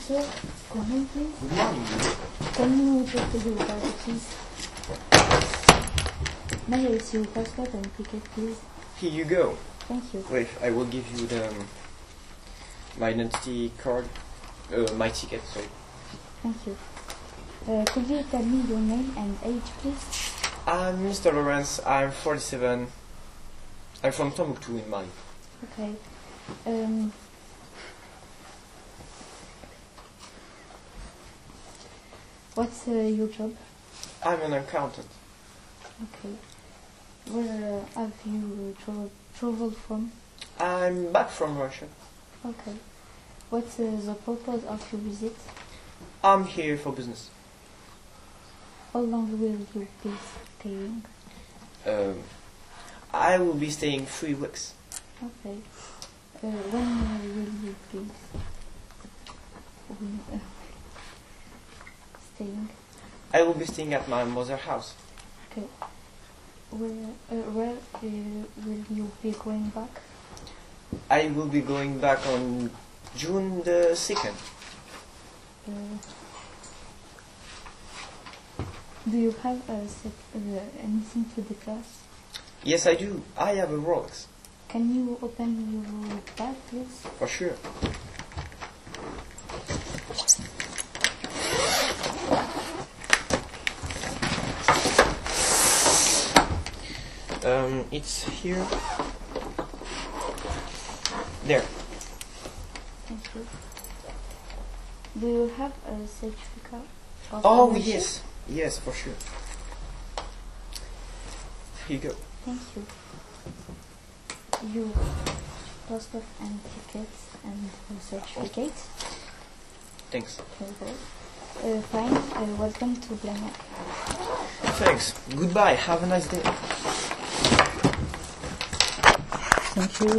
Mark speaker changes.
Speaker 1: sir. Good morning, please.
Speaker 2: Good morning.
Speaker 1: Can you talk to your driver, please? May I see your passport and ticket, please?
Speaker 2: Here you go.
Speaker 1: Thank you.
Speaker 2: Wait, I will give you my identity card, my ticket, sorry.
Speaker 1: Thank you. Could you tell me your name and age, please?
Speaker 2: I'm Mr. Lawrence, I'm 47. I'm from Tombouctou in Mali.
Speaker 1: Okay. What's your job?
Speaker 2: I'm an accountant.
Speaker 1: Okay. Where have you traveled from?
Speaker 2: I'm back from Russia.
Speaker 1: Okay. What's the purpose of your visit?
Speaker 2: I'm here for business.
Speaker 1: How long will you be staying?
Speaker 2: I will be staying 3 weeks.
Speaker 1: Okay. When will you be staying?
Speaker 2: I will be staying at my mother's house.
Speaker 1: Okay. Where will you be going back?
Speaker 2: I will be going back on June the 2nd.
Speaker 1: Do you have anything to discuss?
Speaker 2: Yes, I do. I have a Rolex.
Speaker 1: Can you open your bag, please?
Speaker 2: For sure. It's here. There.
Speaker 1: Thank you. Do you have a certificate of
Speaker 2: Oh,
Speaker 1: ownership?
Speaker 2: yes. Yes, for sure. Here you go.
Speaker 1: Thank you. Your passport and tickets and certificate.
Speaker 2: Thanks.
Speaker 1: Fine. Welcome to Blagnac.
Speaker 2: Thanks. Goodbye. Have a nice day.
Speaker 1: Thank you.